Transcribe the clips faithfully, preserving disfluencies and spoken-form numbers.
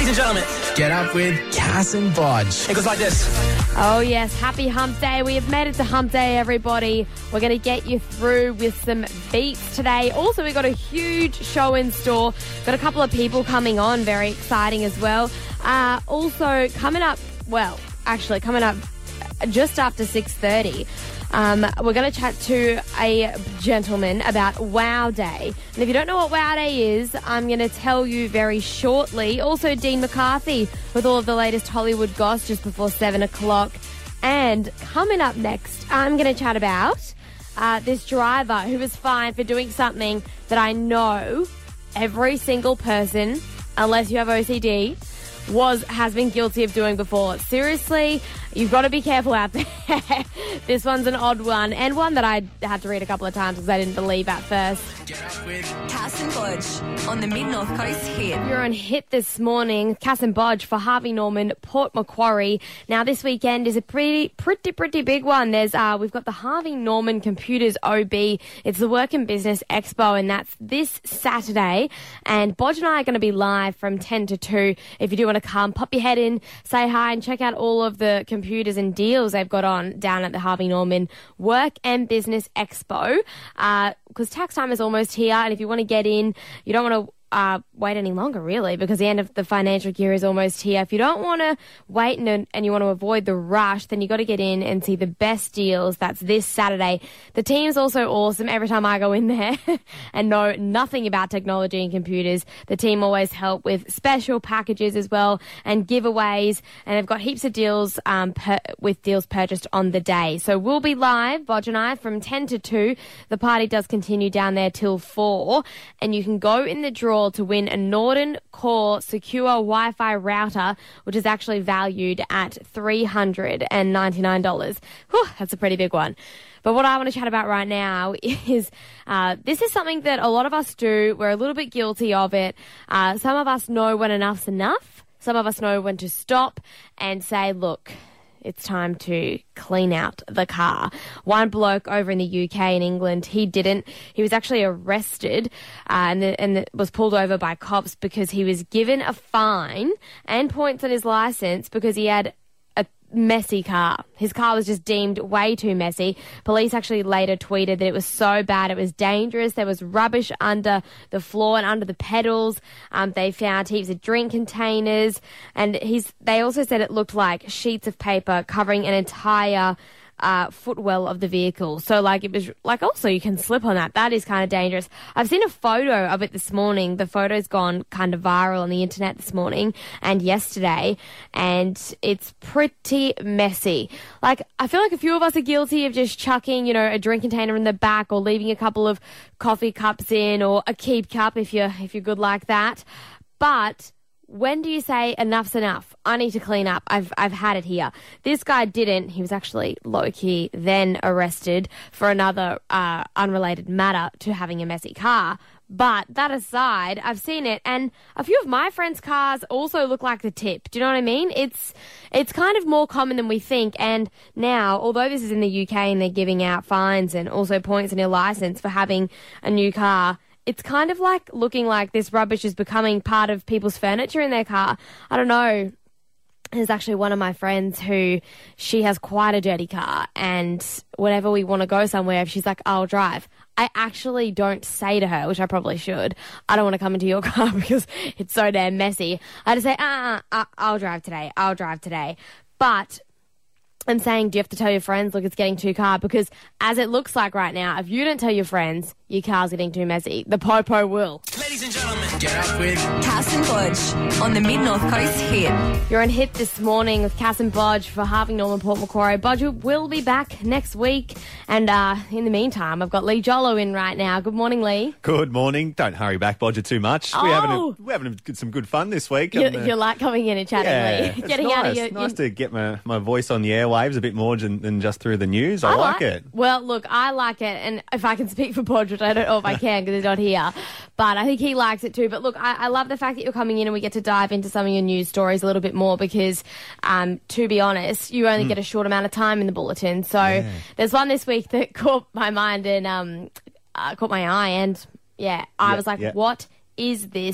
Ladies and gentlemen, Get up with Cass and Bodge. it goes like this. Oh, yes. Happy hump day. We have made it to hump day, everybody. We're going to get you through with some beats today. Also, we've got a huge show in store. Got a couple of people coming on. Very exciting as well. Uh, also, coming up, well, actually, coming up just after six thirty, um, we're going to chat to a gentleman about Wow Day. And if you don't know what Wow Day is, I'm going to tell you very shortly. Also, Dean McCarthy with all of the latest Hollywood goss just before seven o'clock. And coming up next, I'm going to chat about uh, this driver who was fined for doing something that I know every single person, unless you have O C D, was has been guilty of doing before. Seriously, you've got to be careful out there. This one's an odd one, and one that I had to read a couple of times because I didn't believe at first. Get up with Cass and Bodge on the Mid-North Coast Hit. You're on Hit this morning, Cass and Bodge for Harvey Norman, Port Macquarie. Now, this weekend is a pretty, pretty, pretty big one. There's, uh, we've got the Harvey Norman Computers O B. It's the Work and Business Expo, and that's this Saturday. And Bodge and I are going to be live from ten to two. If you do want to come, pop your head in, say hi, and check out all of the computers and deals they've got on down at the Harvey Norman Work and Business Expo. Because uh, tax time is almost here, and if you want to get in, you don't want to Uh, wait any longer, really, because the end of the financial year is almost here. If you don't want to wait and, and you want to avoid the rush, then you got to get in and see the best deals. That's this Saturday. The team's also awesome. Every time I go in there and know nothing about technology and computers, the team always help with special packages as well and giveaways, and they've got heaps of deals um, per, with deals purchased on the day. So we'll be live, Bodge and I, from ten to two. The party does continue down there till four, and you can go in the draw to win a Norton Core secure Wi-Fi router, which is actually valued at three hundred ninety-nine dollars. Whew, that's a pretty big one. But what I want to chat about right now is uh, this is something that a lot of us do. We're a little bit guilty of it. Uh, some of us know when enough's enough. Some of us know when to stop and say, look, it's time to clean out the car. One bloke over in the U K in England, he didn't. He was actually arrested uh, and, the, and the, was pulled over by cops because he was given a fine and points on his licence because he had a messy car. His car was just deemed way too messy. Police actually later tweeted that it was so bad, it was dangerous. There was rubbish under the floor and under the pedals. Um, they found heaps of drink containers, and he's. They also said it looked like sheets of paper covering an entire Uh, footwell of the vehicle. So, like, it was, like, also you can slip on that. That is kind of dangerous. I've seen a photo of it this morning. The photo's gone kind of viral on the internet this morning and yesterday, and it's pretty messy. Like, I feel like a few of us are guilty of just chucking, you know, a drink container in the back or leaving a couple of coffee cups in, or a keep cup if you're, if you're good like that. But when do you say enough's enough? I need to clean up. I've I've had it here. This guy didn't. He was actually low-key then arrested for another uh, unrelated matter to having a messy car. But that aside, I've seen it, and a few of my friends' cars also look like the tip. Do you know what I mean? It's it's kind of more common than we think. And now, although this is in the U K and they're giving out fines and also points in your license for having a new car, it's kind of like looking like this rubbish is becoming part of people's furniture in their car. I don't know. There's actually one of my friends who, she has quite a dirty car, and whenever we want to go somewhere, if she's like, I'll drive, I actually don't say to her, which I probably should, I don't want to come into your car because it's so damn messy. I just say, ah, uh, uh, I'll drive today. I'll drive today. But I'm saying, do you have to tell your friends, look, it's getting too car? Because as it looks like right now, if you don't tell your friends, your car's getting too messy, the popo will. Ladies and gentlemen, Get up with Cass and Bodge on the Mid-North Coast Hit. You're on Hit this morning with Cass and Bodge for Harvey Norman, Port Macquarie. Bodge will be back next week. And uh, in the meantime, I've got Lee Jollo in right now. Good morning, Lee. Good morning. Don't hurry back, Bodger, too much. Oh. We're having, a, we're having a, some good fun this week. You, And, uh, you like coming in and chatting, yeah, Lee. it's Getting nice. out of your... nice you- to get my, my voice on the airwaves a bit more than, than just through the news. I, like it. Well, look, I like it, and if I can speak for Bodge, which I don't know if I can because he's not here, but I think he likes it too. But look, I, I love the fact that you're coming in and we get to dive into some of your news stories a little bit more because, um, to be honest, you only mm. get a short amount of time in the bulletin. So yeah. there's one this week that caught my mind and um, uh, caught my eye, and yeah, I yeah, was like, yeah. what is this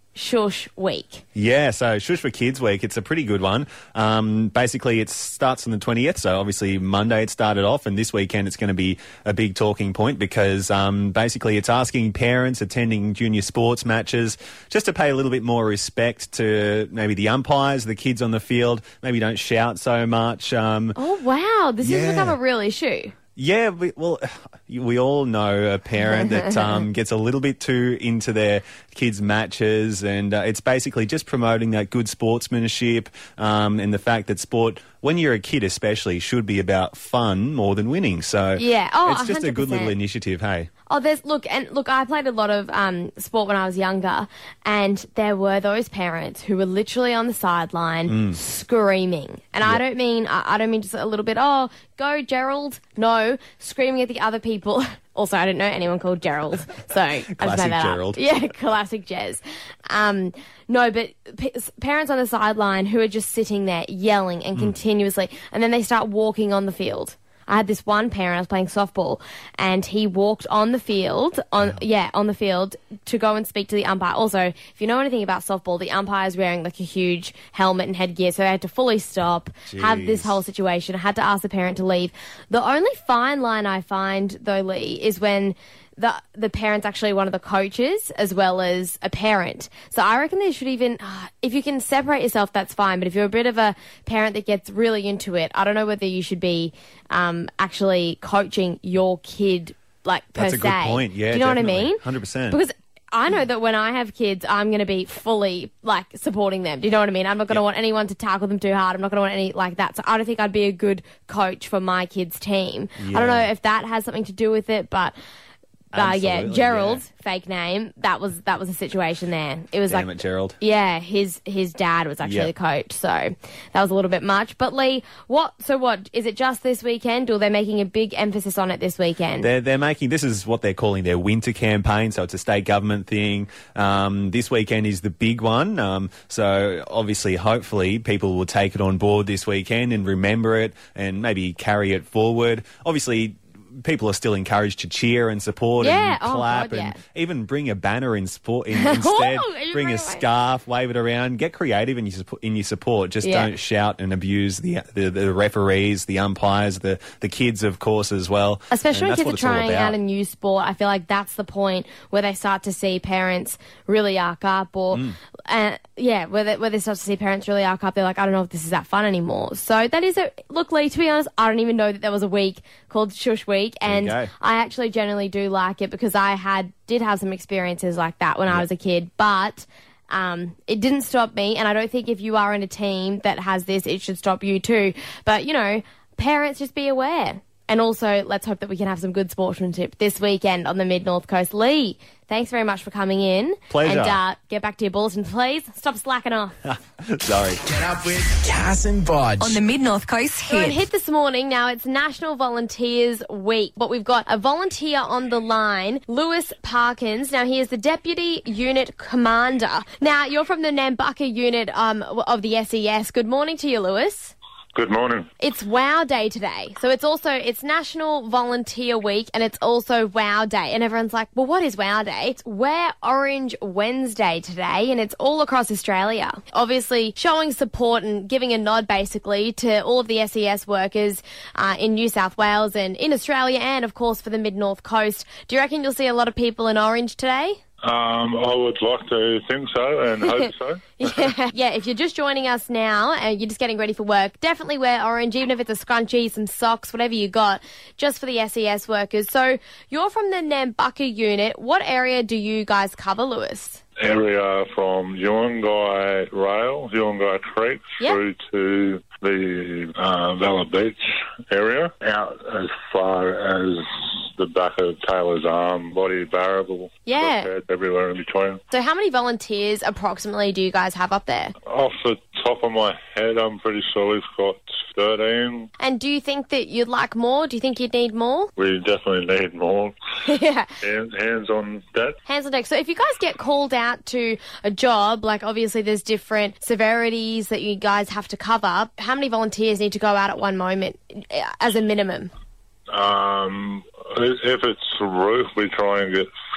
Shush Week. Yeah, so Shush for Kids Week, it's a pretty good one. Um, basically, it starts on the twentieth, so obviously Monday it started off, and this weekend it's going to be a big talking point because um, basically it's asking parents attending junior sports matches just to pay a little bit more respect to maybe the umpires, the kids on the field, maybe don't shout so much. Um, Oh, wow. This Yeah. has become a real issue. Yeah, we, well, we all know a parent that um, gets a little bit too into their kids' matches, and uh, it's basically just promoting that good sportsmanship um, and the fact that sport, when you're a kid especially, should be about fun more than winning. So Yeah. Oh, it's just a good one hundred little percent. initiative, hey? Oh, there's look and look. I played a lot of um, sport when I was younger, and there were those parents who were literally on the sideline screaming. And I don't mean I, I don't mean just a little bit. Oh, go Gerald! No, screaming at the other people. Also, I didn't know anyone called Gerald, so I just made Classic that up. Gerald. Yeah, classic Jez. Um, no, but p- parents on the sideline who are just sitting there yelling and continuously, and then they start walking on the field. I had this one parent, I was playing softball, and he walked on the field, on yeah, on the field to go and speak to the umpire. Also, if you know anything about softball, the umpire is wearing like a huge helmet and headgear, so they had to fully stop, have this Jeez. whole situation. I had to ask the parent to leave. The only fine line I find, though, Lee, is when the the parent's actually one of the coaches as well as a parent. So I reckon they should even, if you can separate yourself, that's fine. But if you're a bit of a parent that gets really into it, I don't know whether you should be um, actually coaching your kid, like, per That's se. a good point. Yeah, Do you know definitely. what I mean? one hundred percent. Because I know that when I have kids, I'm going to be fully, like, supporting them. Do you know what I mean? I'm not going to Yep. want anyone to tackle them too hard. I'm not going to want any like that. So I don't think I'd be a good coach for my kids' team. I don't know Yeah. if that has something to do with it, but... Uh, yeah, Absolutely, Gerald, yeah. fake name. That was that was a situation there. It was Damn like, it, Gerald. yeah, his his dad was actually Yep. the coach, so that was a little bit much. But Lee, what? So what is it? Just this weekend, or they're making a big emphasis on it this weekend? They're, they're making, this is what they're calling their winter campaign, so it's a state government thing. Um, this weekend is the big one. Um, so obviously, hopefully, people will take it on board this weekend and remember it and maybe carry it forward. Obviously, people are still encouraged to cheer and support Yeah, and oh clap God, and yeah. even bring a banner in sport in, instead. Oh, you Bring bring a it. scarf, wave it around. Get creative in your support. In your support. Just Yeah. don't shout and abuse the, the the referees, the umpires, the the kids, of course, as well. Especially And when that's kids what are it's all trying about. out a new sport, I feel like that's the point where they start to see parents really arc up, or Mm. uh, yeah, where they, where they start to see parents really arc up. They're like, I don't know if this is that fun anymore. So that is a look, Lee. To be honest, I don't even know that there was a week called Shush Week, There you and go. I actually generally do like it because I had did have some experiences like that when I was a kid, but. Um, it didn't stop me, and I don't think if you are in a team that has this, it should stop you too. But, you know, parents, just be aware. And also, let's hope that we can have some good sportsmanship this weekend on the Mid-North Coast. Lee, thanks very much for coming in. Pleasure. And uh, get back to your bulletin, please. Stop slacking off. Sorry. Get up with Cass and Bodge. On the Mid-North Coast So it hit. hit this morning. Now it's National Volunteers Week, but we've got a volunteer on the line, Lewis Parkins. Now he is the Deputy Unit Commander. Now you're from the Nambucca Unit um, of the S E S. Good morning to you, Lewis. Good morning. It's Wow Day today. So it's also, it's National Volunteer Week, and it's also Wow Day. And everyone's like, well, what is Wow Day? It's Wear Orange Wednesday today, and it's all across Australia. Obviously showing support and giving a nod basically to all of the S E S workers uh, in New South Wales and in Australia, and of course for the Mid-North Coast. Do you reckon you'll see a lot of people in orange today? Um, I would like to think so and hope so. Yeah, yeah. If you're just joining us now and you're just getting ready for work, definitely wear orange, even if it's a scrunchie, some socks, whatever you got, just for the S E S workers. So you're from the Nambucca unit. What area do you guys cover, Lewis? Area from Yuangai Rail, Yuangai Creek, Yep. through to the uh, Valla Beach area, out as far as the back of Taylor's Arm, Body Barrable, Yeah. everywhere in between. So how many volunteers approximately do you guys have up there? Off the top of my head, I'm pretty sure we've got thirteen. And do you think that you'd like more? Do you think you'd need more? We definitely need more. Yeah. Hands, hands on that. Hands on deck. So if you guys get called out to a job, like obviously there's different severities that you guys have to cover, how many volunteers need to go out at one moment uh, as a minimum? Um, if it's a roof, we try and get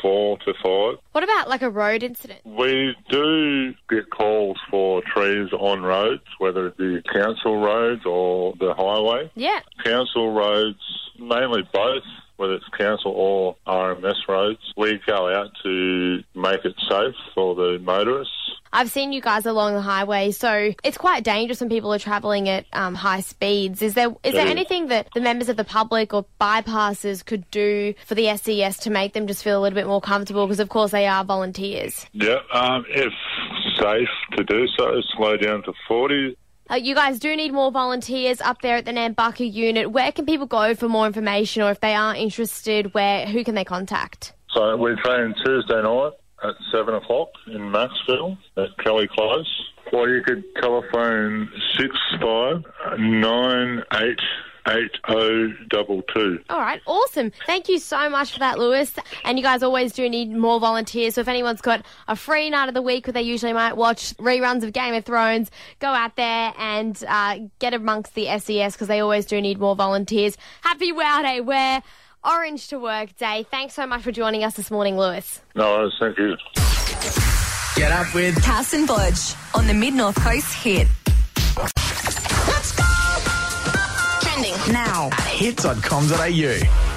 four to five. What about like a road incident? We do get calls for trees on roads, whether it be council roads or the highway. Yeah. Council roads, mainly both, whether it's council or R M S roads. We go out to make it safe for the motorists. I've seen you guys along the highway, so it's quite dangerous when people are travelling at um, high speeds. Is there is there Yeah. anything that the members of the public or bypassers could do for the S E S to make them just feel a little bit more comfortable? Because, of course, they are volunteers. Yeah, um, if safe to do so, slow down to forty. Uh, you guys do need more volunteers up there at the Nambucca unit. Where can people go for more information, or if they are interested, where who can they contact? So we train Tuesday night at seven o'clock in Maxville at Kelly Close. Or you could telephone six five nine eight eight oh double two. All right, awesome. Thank you so much for that, Lewis. And you guys always do need more volunteers. So if anyone's got a free night of the week where they usually might watch reruns of Game of Thrones, go out there and uh, get amongst the S E S because they always do need more volunteers. Happy Wow Day, wear Orange to Work Day. Thanks so much for joining us this morning, Lewis. No worries, thank you. Get up with Cass and Bodge on the Mid-North Coast hit. Let's go! Trending Now at hit dot com dot a u.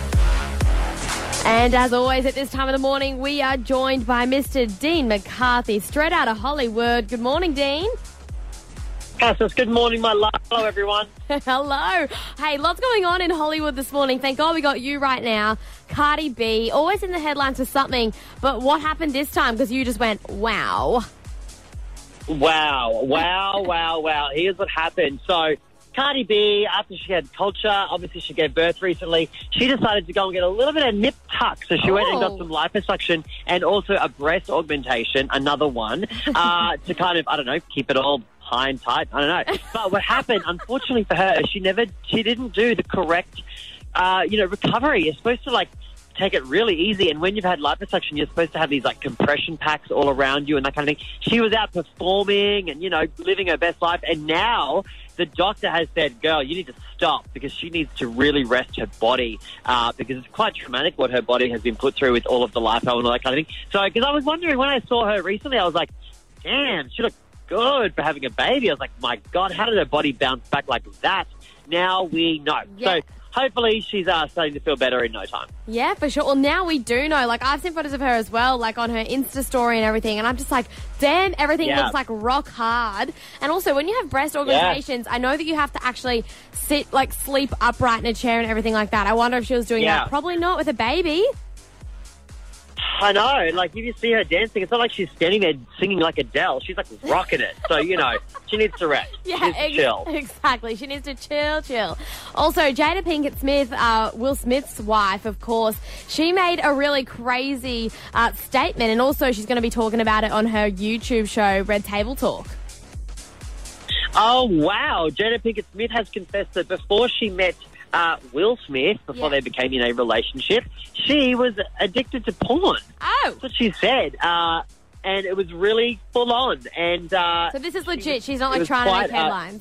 And as always, at this time of the morning, we are joined by Mister Dean McCarthy, straight out of Hollywood. Good morning, Dean. Cassis, good morning, my love. Hello, everyone. Hello. Hey, lots going on in Hollywood this morning. Thank God we got you right now. Cardi B, always in the headlines for something. But what happened this time? Because you just went, wow. Wow, wow, wow, wow. Here's what happened. So, Cardi B, after she had culture, obviously she gave birth recently, she decided to go and get a little bit of nip tuck. So she went and got Oh. some liposuction and also a breast augmentation, another one, uh, to kind of, I don't know, keep it all high and tight. I don't know. But what happened, unfortunately for her, she never, she didn't do the correct, uh, you know, recovery. You're supposed to, like, take it really easy, and when you've had liposuction, you're supposed to have these like compression packs all around you and that kind of thing. She was out performing and, you know, living her best life, and now the doctor has said, girl, you need to stop because she needs to really rest her body uh, because it's quite traumatic what her body has been put through with all of the lipo and all that kind of thing. So, because I was wondering when I saw her recently, I was like, damn, she looked good for having a baby. I was like, my God, how did her body bounce back like that? Now we know. Yeah. So hopefully she's uh, starting to feel better in no time. Yeah, for sure. Well, now we do know. Like, I've seen photos of her as well, like on her Insta story and everything. And I'm just like, damn, everything Yeah. looks like rock hard. And also, when you have breast augmentations, I know that you have to actually sit, like, sleep upright in a chair and everything like that. I wonder if she was doing Yeah. that. Probably not with a baby. I know. Like, if you see her dancing, it's not like she's standing there singing like Adele. She's, like, rocking it. So, you know, she needs to rest. Yeah, she needs to ex- chill. exactly. She needs to chill, chill. Also, Jada Pinkett Smith, uh, Will Smith's wife, of course, she made a really crazy uh, statement, and also she's going to be talking about it on her YouTube show, Red Table Talk. Oh, wow. Jada Pinkett Smith has confessed that before she met uh, Will Smith, before Yeah. they became in a relationship, she was addicted to porn. Oh, That's what she said. Uh, and it was really full on. And uh, so this is she legit. was- She's not it like was trying to quite, make uh, headlines.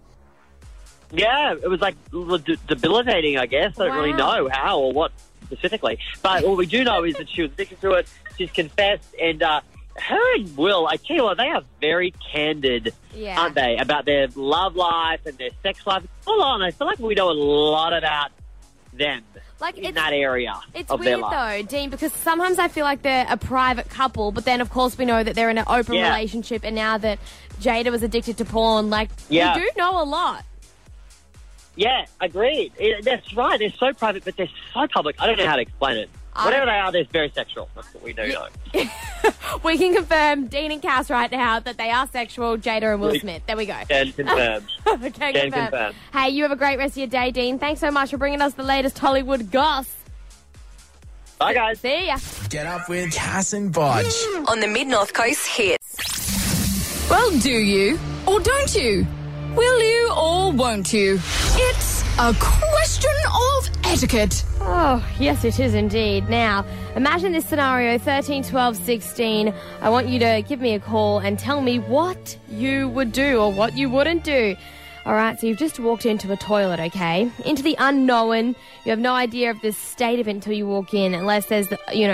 Yeah, it was like de- debilitating, I guess. I don't really Wow. know how or what specifically. But what we do know is that she was addicted to it. She's confessed. And uh, her and Will, I tell you what, they are very candid, Yeah. aren't they, about their love life and their sex life. Hold on, I feel like we know a lot about them Like, in it's- that area It's of their weird life. though, Dean, because sometimes I feel like they're a private couple, but then of course we know that they're in an open Yeah. relationship, and now that Jada was addicted to porn, like, Yeah. we do know a lot. Yeah, agreed. It, that's right. They're so private, but they're so public. I don't know how to explain it. I- Whatever they are, they're very sexual. That's what we do know. We can confirm, Dean and Cass right now, that they are sexual, Jada and Will We- Smith. There we go. Can confirm. Okay, Can confirm. confirm. Hey, you have a great rest of your day, Dean. Thanks so much for bringing us the latest Hollywood goss. Bye, guys. See ya. Get up with Cass and Bodge. On the Mid-North Coast hit. Well, do you or don't you? Will you or won't you? It's a question of etiquette. Oh, yes, it is indeed. Now, imagine this scenario, thirteen, twelve, sixteen. I want you to give me a call and tell me what you would do or what you wouldn't do. All right, so you've just walked into a toilet, okay? Into the unknown. You have no idea of the state of it until you walk in, unless there's, the, you know,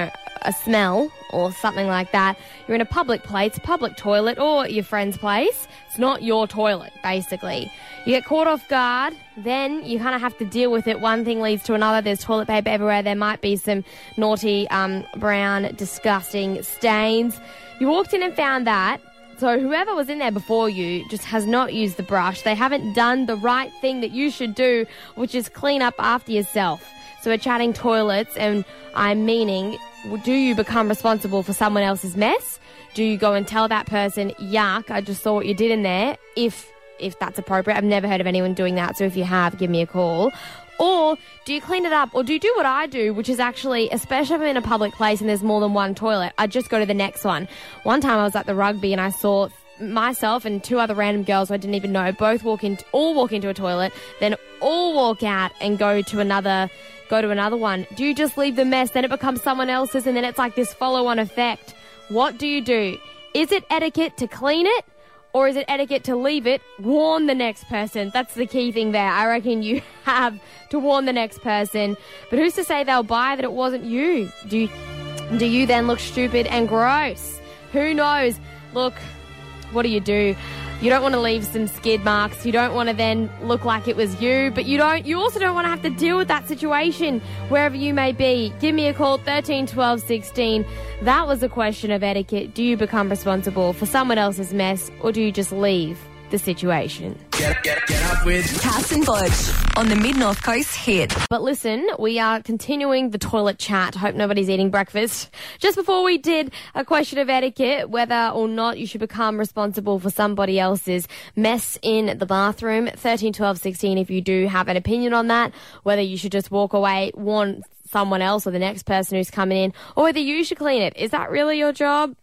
a smell or something like that, you're in a public place, public toilet, or your friend's place. It's not your toilet, basically. You get caught off guard, then you kind of have to deal with it. One thing leads to another. There's toilet paper everywhere. There might be some naughty, um, brown, disgusting stains. You walked in and found that. So whoever was in there before you just has not used the brush. They haven't done the right thing that you should do, which is clean up after yourself. So we're chatting toilets, and I'm meaning, do you become responsible for someone else's mess? Do you go and tell that person, yuck, I just saw what you did in there, if if that's appropriate? I've never heard of anyone doing that, so if you have, give me a call. Or do you clean it up, or do you do what I do, which is actually, especially if I'm in a public place and there's more than one toilet, I just go to the next one. One time I was at the rugby and I saw myself and two other random girls who I didn't even know both walk in, all walk into a toilet, then all walk out and go to another go to another one. Do you just leave the mess, then it becomes someone else's, and then it's like this follow-on effect? What do you do? Is it etiquette to clean it? Or is it etiquette to leave it, warn the next person? That's the key thing there. I reckon you have to warn the next person. But who's to say they'll buy that it wasn't you? Do you, do you then look stupid and gross? Who knows? Look, what do you do? You don't want to leave some skid marks. You don't want to then look like it was you. But you don't. You also don't want to have to deal with that situation wherever you may be. Give me a call, thirteen twelve sixteen. That was a question of etiquette. Do you become responsible for someone else's mess, or do you just leave the situation? Get, get, get up with Cass and Bodge on the Mid-North Coast hit. But listen, we are continuing the toilet chat. Hope nobody's eating breakfast. Just before we did a question of etiquette, whether or not you should become responsible for somebody else's mess in the bathroom. thirteen twelve sixteen if you do have an opinion on that. Whether you should just walk away, warn someone else or the next person who's coming in, or whether you should clean it. Is that really your job?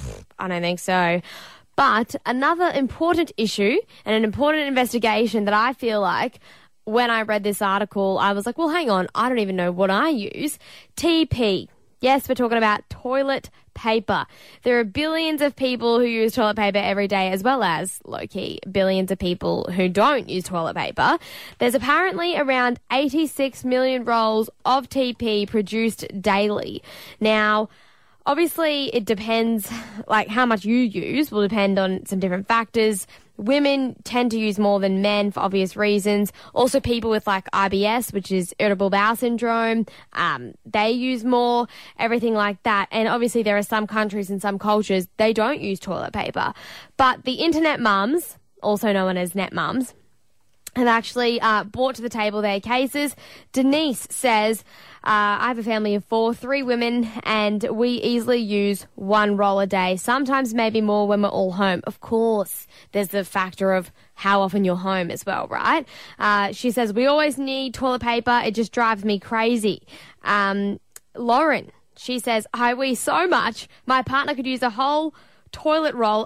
I don't think so. But another important issue and an important investigation that I feel like when I read this article, I was like, well, hang on, I don't even know what I use. T P. Yes, we're talking about toilet paper. There are billions of people who use toilet paper every day, as well as, low-key, billions of people who don't use toilet paper. There's apparently around eighty-six million rolls of T P produced daily. Now, obviously, it depends, like how much you use will depend on some different factors. Women tend to use more than men for obvious reasons. Also, people with like I B S, which is irritable bowel syndrome, um, they use more, everything like that. And obviously, there are some countries and some cultures, they don't use toilet paper. But the internet mums, also known as net mums, have actually uh, brought to the table their cases. Denise says, uh, I have a family of four, three women, and we easily use one roll a day, sometimes maybe more when we're all home. Of course, there's the factor of how often you're home as well, right? Uh, she says, we always need toilet paper. It just drives me crazy. Um, Lauren, she says, I wee so much, my partner could use a whole toilet roll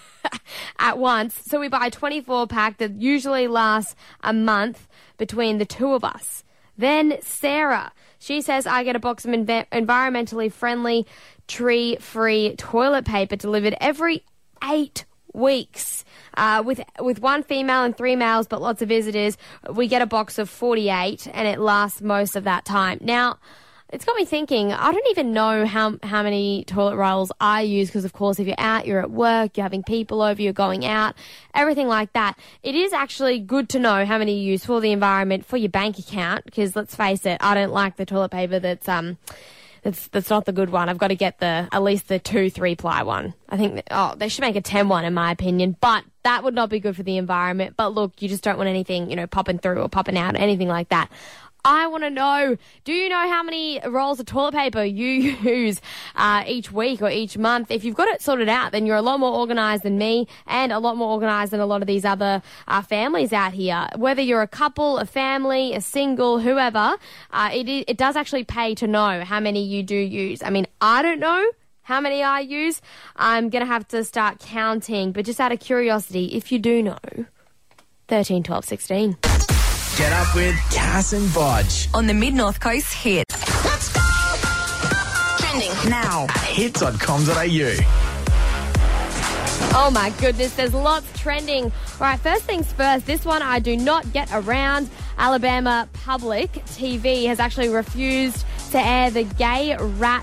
at once, so we buy a twenty-four pack that usually lasts a month between the two of us. Then Sarah, she says, I get a box of env- environmentally friendly, tree-free toilet paper delivered every eight weeks. Uh, with with one female and three males, but lots of visitors, we get a box of forty-eight, and it lasts most of that time. Now, it's got me thinking, I don't even know how how many toilet rolls I use because, of course, if you're out, you're at work, you're having people over, you're going out, everything like that. It is actually good to know how many you use for the environment, for your bank account, because let's face it, I don't like the toilet paper that's um that's that's not the good one. I've got to get the at least the two, three ply one. I think, that, oh, they should make a ten one in my opinion, but that would not be good for the environment. But look, you just don't want anything, you know, popping through or popping out, anything like that. I want to know, do you know how many rolls of toilet paper you use uh, each week or each month? If you've got it sorted out, then you're a lot more organised than me and a lot more organised than a lot of these other uh, families out here. Whether you're a couple, a family, a single, whoever, uh, it, it does actually pay to know how many you do use. I mean, I don't know how many I use. I'm going to have to start counting, but just out of curiosity, if you do know, thirteen, twelve, sixteen. Get up with Cass and Bodge. On the Mid-North Coast hit. Let's go! Trending Now at hits dot com dot a u. Oh my goodness, there's lots trending. All right, first things first, this one I do not get around. Alabama Public T V has actually refused to air the gay rat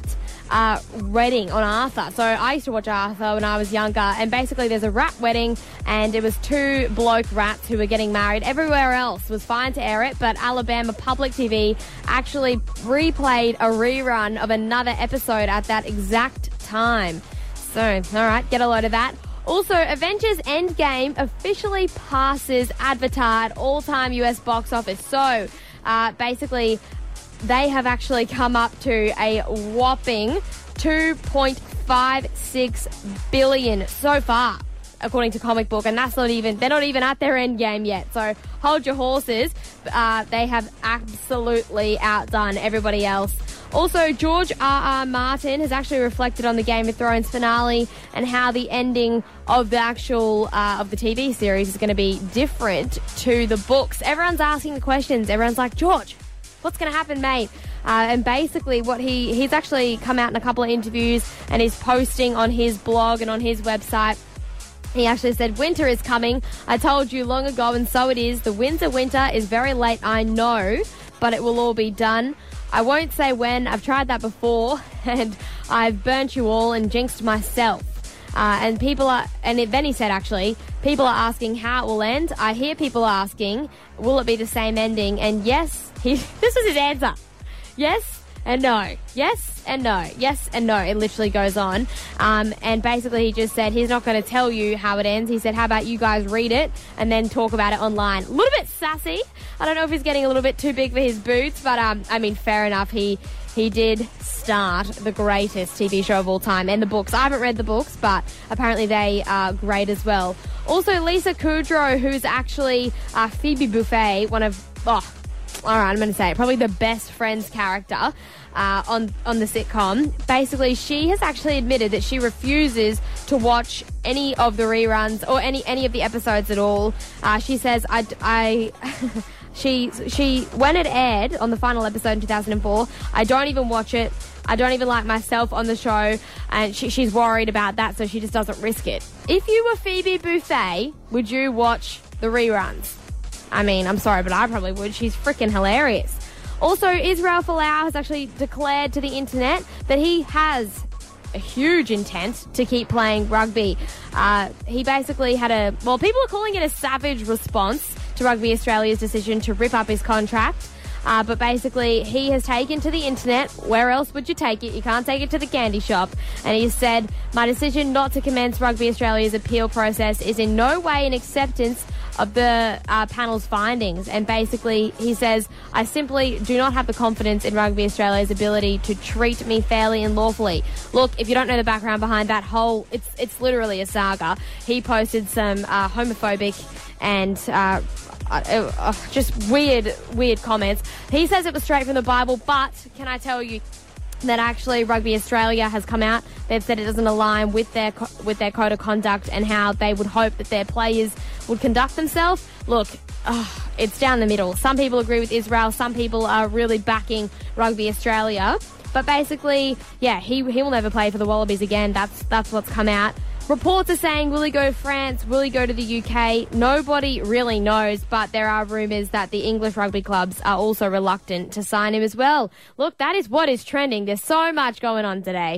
uh, wedding on Arthur. So I used to watch Arthur when I was younger, and basically there's a rat wedding, and it was two bloke rats who were getting married. Everywhere else was fine to air it, but Alabama Public T V actually replayed a rerun of another episode at that exact time. So, all right, get a load of that. Also, Avengers Endgame officially passes Avatar at all-time U S box office. So, uh, basically, they have actually come up to a whopping two point five six billion so far, according to Comic Book, and that's not even, they're not even at their end game yet. So hold your horses. Uh, they have absolutely outdone everybody else. Also, George R R. Martin has actually reflected on the Game of Thrones finale and how the ending of the actual uh, of the T V series is going to be different to the books. Everyone's asking the questions. Everyone's like, George, what's going to happen, mate? Uh, and basically what he he's actually come out in a couple of interviews and is posting on his blog and on his website. He actually said, winter is coming. I told you long ago, and so it is. The winter winter is very late, I know, but it will all be done. I won't say when. I've tried that before, and I've burnt you all and jinxed myself. Uh, and people are, and then he said, actually, people are asking how it will end. I hear people asking, will it be the same ending? And yes, he, this is his answer. Yes and no. Yes and no. Yes and no. It literally goes on. Um, and basically he just said he's not going to tell you how it ends. He said, how about you guys read it and then talk about it online? A little bit sassy. I don't know if he's getting a little bit too big for his boots, but um, I mean, fair enough. He he did start the greatest T V show of all time, and the books. I haven't read the books, but apparently they are great as well. Also, Lisa Kudrow, who's actually uh, Phoebe Buffay, one of... Oh, all right, I'm going to say it, probably the best Friends character uh, on, on the sitcom. Basically, she has actually admitted that she refuses to watch any of the reruns or any, any of the episodes at all. Uh, she says, I... I she, she, when it aired on the final episode in two thousand four, I don't even watch it. I don't even like myself on the show, and she, she's worried about that, so she just doesn't risk it. If you were Phoebe Buffay, would you watch the reruns? I mean, I'm sorry, but I probably would. She's freaking hilarious. Also, Israel Folau has actually declared to the internet that he has a huge intent to keep playing rugby. Uh, he basically had a... Well, people are calling it a savage response to Rugby Australia's decision to rip up his contract. Uh, but basically, he has taken to the internet. Where else would you take it? You can't take it to the candy shop. And he said, my decision not to commence Rugby Australia's appeal process is in no way an acceptance of the uh, panel's findings. And basically, he says, I simply do not have the confidence in Rugby Australia's ability to treat me fairly and lawfully. Look, if you don't know the background behind that whole, it's it's literally a saga. He posted some uh, homophobic and uh, uh, uh, just weird, weird comments. He says it was straight from the Bible, but can I tell you that actually Rugby Australia has come out. They've said it doesn't align with their co- with their code of conduct and how they would hope that their players would conduct themselves. Look, oh, it's down the middle. Some people agree with Israel. Some people are really backing Rugby Australia. But basically, yeah, he he will never play for the Wallabies again. That's that's what's come out. Reports are saying, will he go to France? Will he go to the U K? Nobody really knows, but there are rumours that the English rugby clubs are also reluctant to sign him as well. Look, that is what is trending. There's so much going on today.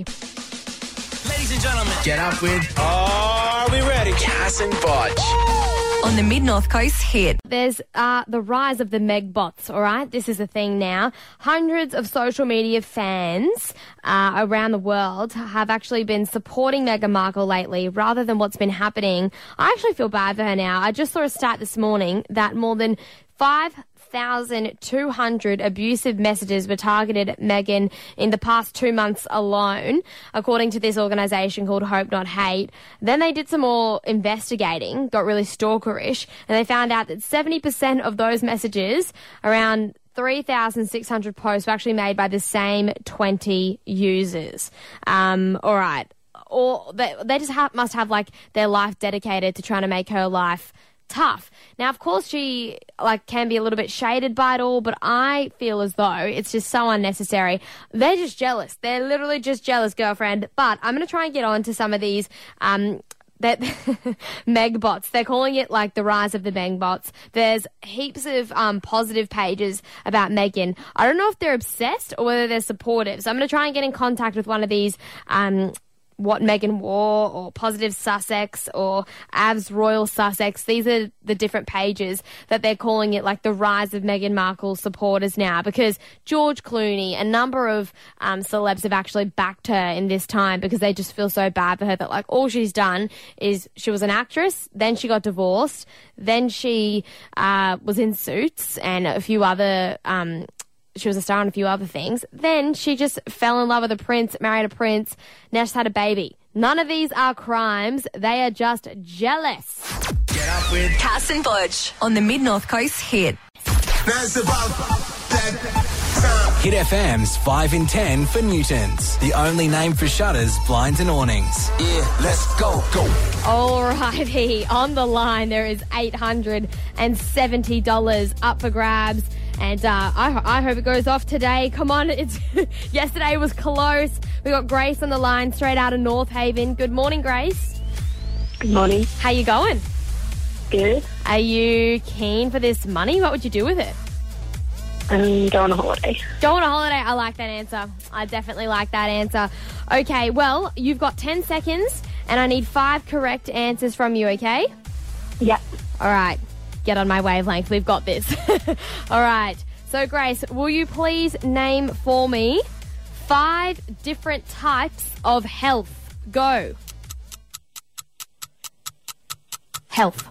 Ladies and gentlemen, get up with... Are we ready? Cass and Bodge. On the Mid-North Coast hit. There's uh, the rise of the Meg bots, all right? This is a thing now. Hundreds of social media fans uh, around the world have actually been supporting Meghan Markle lately rather than what's been happening. I actually feel bad for her now. I just saw a stat this morning that more than five thousand two hundred abusive messages were targeted at Meghan in the past two months alone, according to this organisation called Hope Not Hate. Then they did some more investigating, got really stalkerish, and they found out that seventy percent of those messages, around three thousand six hundred posts, were actually made by the same twenty users. Um, all right. Or they, they just have, must have like their life dedicated to trying to make her life tough. Now, of course, she like can be a little bit shaded by it all, but I feel as though it's just so unnecessary. They're just jealous. They're literally just jealous, girlfriend. But I'm going to try and get on to some of these um, that Meg bots. They're calling it like the rise of the Meg bots. There's heaps of um, positive pages about Meghan. I don't know if they're obsessed or whether they're supportive. So I'm going to try and get in contact with one of these um, What Meghan Wore or Positive Sussex or Avs Royal Sussex. These are the different pages that they're calling it like the rise of Meghan Markle's supporters now, because George Clooney, a number of um, celebs have actually backed her in this time because they just feel so bad for her that like all she's done is she was an actress, then she got divorced, then she uh, was in Suits and a few other um she was a star on a few other things. Then she just fell in love with a prince, married a prince. Now she's had a baby. None of these are crimes. They are just jealous. Get up with Cass and Budge on the Mid-North Coast hit. Hit F M's five in ten for Newtons. The only name for shutters, blinds and awnings. Yeah, let's go, go. Alrighty, on the line there is eight hundred seventy dollars up for grabs. And uh, I, I hope it goes off today. Come on, it's yesterday was close. We got Grace on the line straight out of North Haven. Good morning, Grace. Good morning. How you going? Good. Are you keen for this money? What would you do with it? I'm going on a holiday. Go on a holiday. I like that answer. I definitely like that answer. Okay, well, you've got ten seconds and I need five correct answers from you, okay? Yeah. All right. Get on my wavelength. We've got this. All right. So, Grace, will you please name for me five different types of health? Go. Health.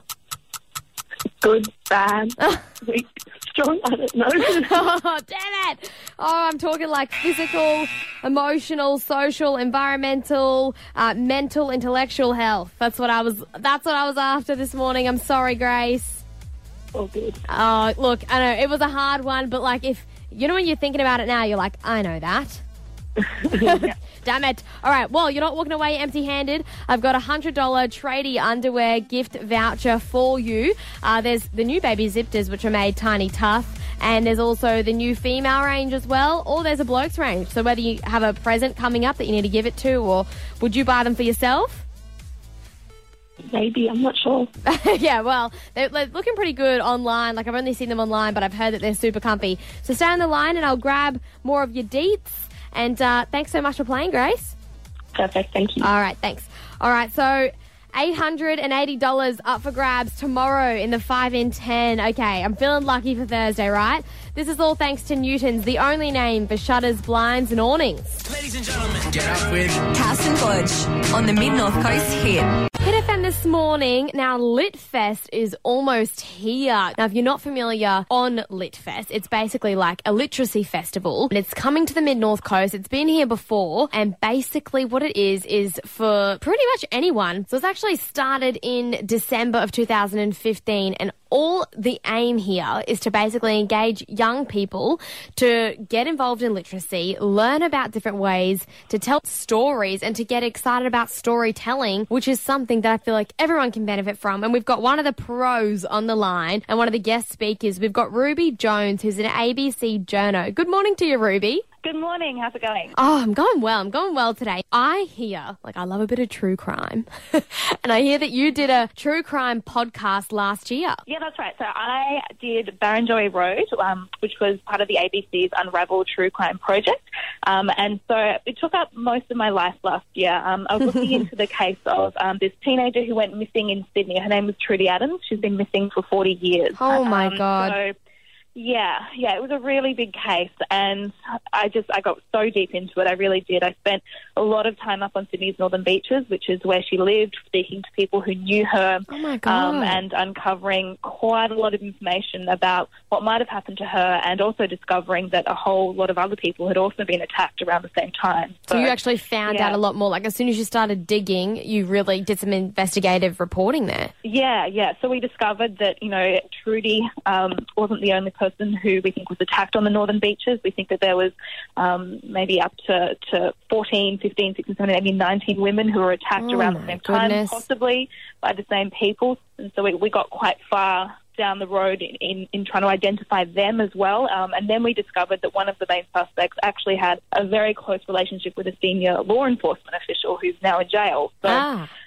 Good, bad, weak, strong, I don't know. Oh, damn it. Oh, I'm talking like physical, emotional, social, environmental, uh, mental, intellectual health. That's what I was, that's what I was after this morning. I'm sorry, Grace. All good. Oh, look, I know it was a hard one, but like if, you know, when you're thinking about it now, you're like, I know that. Damn it. All right, well, you're not walking away empty-handed. I've got a one hundred dollars tradie underwear gift voucher for you. Uh, there's the new baby zippers, which are made tiny tough, and there's also the new female range as well, or there's a bloke's range. So whether you have a present coming up that you need to give it to, or would you buy them for yourself? Maybe, I'm not sure. Yeah, well, they're, they're looking pretty good online. Like, I've only seen them online, but I've heard that they're super comfy. So stay on the line and I'll grab more of your deets. And uh, thanks so much for playing, Grace. Perfect, thank you. All right, thanks. All right, so eight hundred eighty dollars up for grabs tomorrow in the five in ten. Okay, I'm feeling lucky for Thursday, right? This is all thanks to Newtons, the only name for shutters, blinds and awnings. Ladies and gentlemen, get up with Cass and Budge on the Mid-North Coast hit. Hit F M this morning. Now, Litfest is almost here. Now, if you're not familiar on Litfest, it's basically like a literacy festival. And it's coming to the Mid-North Coast. It's been here before. And basically what it is, is for pretty much anyone. So it's actually started in December of two thousand fifteen. And all the aim here is to basically engage young people to get involved in literacy, learn about different ways to tell stories and to get excited about storytelling, which is something that I feel like everyone can benefit from. And we've got one of the pros on the line and one of the guest speakers. We've got Ruby Jones, who's an A B C journo. Good morning to you, Ruby. Good morning. How's it going? Oh, I'm going well. I'm going well today. I hear, like, I love a bit of true crime. And I hear that you did a true crime podcast last year. Yeah, that's right. So I did Barrenjoey Road, um, which was part of the A B C's Unravel True Crime project. Um, and so it took up most of my life last year. Um, I was looking into the case of um, this teenager who went missing in Sydney. Her name was Trudy Adams. She's been missing for forty years. Oh, my um, God. So, Yeah, yeah, it was a really big case, and I just, I got so deep into it, I really did. I spent a lot of time up on Sydney's Northern Beaches, which is where she lived, speaking to people who knew her. Oh, my God. Um, and uncovering quite a lot of information about what might have happened to her, and also discovering that a whole lot of other people had also been attacked around the same time. So, so you actually found yeah. out a lot more. Like, as soon as you started digging, you really did some investigative reporting there. Yeah, yeah. So we discovered that, you know, Trudy um, wasn't the only person who we think was attacked on the Northern Beaches. We think that there was um, maybe up to, to fourteen, fifteen, sixteen, seventeen, maybe nineteen women who were attacked oh around the same goodness. time, possibly by the same people. And so we, we got quite far down the road in, in, in trying to identify them as well. Um, and then we discovered that one of the main suspects actually had a very close relationship with a senior law enforcement official who's now in jail. So ah.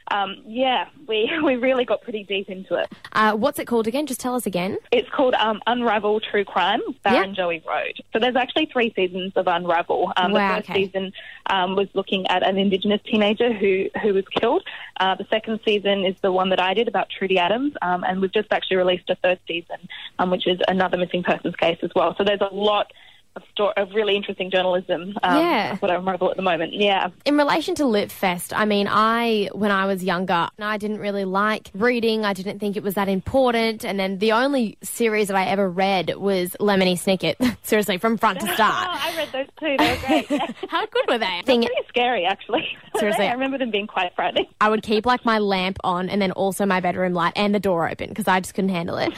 um, yeah, we, we really got pretty deep into it. Uh, what's it called again? Just tell us again. It's called um, Unravel True Crime, Barrenjoey Road. So there's actually three seasons of Unravel. Um, Wow, the first okay. season um, was looking at an Indigenous teenager who, who was killed. Uh, the second season is the one that I did about Trudy Adams, um, and we've just actually released a third season, um, which is another missing persons case as well. So there's a lot of, sto- of really interesting journalism. Um, Yeah. That's what I Unravel at the moment. Yeah. In relation to LitFest, I mean, I, when I was younger, I didn't really like reading. I didn't think it was that important. And then the only series that I ever read was Lemony Snicket. Seriously, from front to Oh, start. I read those too. They were great. How good were they? They're pretty scary, actually. Seriously. I remember them being quite frightening. I would keep like my lamp on and then also my bedroom light and the door open because I just couldn't handle it.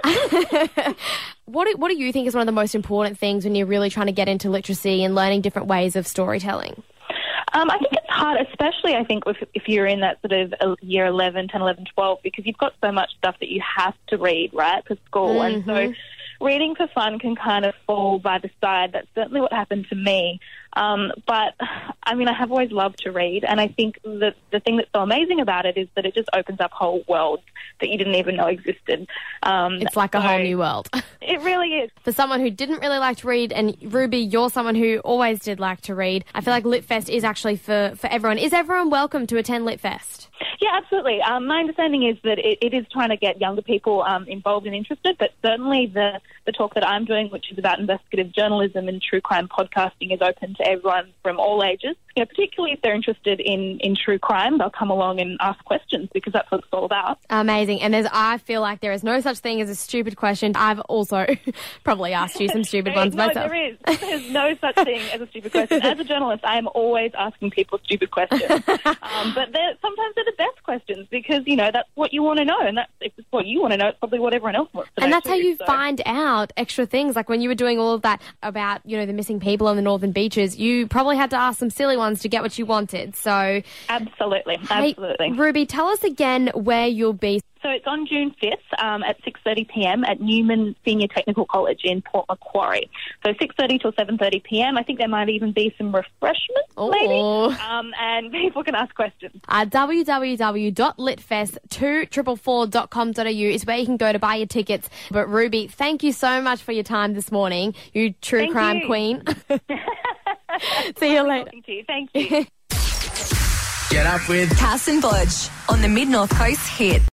What do, what do you think is one of the most important things when you're really trying to get into literacy and learning different ways of storytelling? Um, I think it's hard, especially I think if, if you're in that sort of uh, year eleven, ten, eleven, twelve, because you've got so much stuff that you have to read, right, for school. And so reading for fun can kind of fall by the side. That's certainly what happened to me. Um, but, I mean, I have always loved to read, and I think the, the thing that's so amazing about it is that it just opens up whole worlds that you didn't even know existed. Um, It's like a so whole new world. It really is. For someone who didn't really like to read, and Ruby, you're someone who always did like to read, I feel like LitFest is actually for, for everyone. Is everyone welcome to attend LitFest? Yeah, absolutely. Um, my understanding is that it, it is trying to get younger people um, involved and interested, but certainly the, the talk that I'm doing, which is about investigative journalism and true crime podcasting, is open to everyone from all ages. You know, particularly if they're interested in, in true crime, they'll come along and ask questions because that's what it's all about. Amazing. And there's, I feel like there is no such thing as a stupid question. I've also probably asked you some stupid ones no, myself. there is. There's no such thing as a stupid question. As a journalist, I am always asking people stupid questions. um, but they're, sometimes they're the best questions because, you know, that's what you want to know. And that's, if it's what you want to know, it's probably what everyone else wants to know. And that's too, how you so. find out extra things. Like when you were doing all of that about, you know, the missing people on the northern beaches, you probably had to ask some silly ones to get what you wanted. So Absolutely. Hey, Absolutely. Ruby, tell us again where you'll be. So it's on June fifth um, at six thirty p m at Newman Senior Technical College in Port Macquarie. So six thirty till seven thirty p m. I think there might even be some refreshments, Oh. maybe, um, and people can ask questions. Uh, w w w dot litfest two four four dot com dot a u is where you can go to buy your tickets. But Ruby, thank you so much for your time this morning. You true Thank crime you. queen. See you later. Talking to you. Thank you. Get up with Cass and Bodge on the Mid North Coast hit.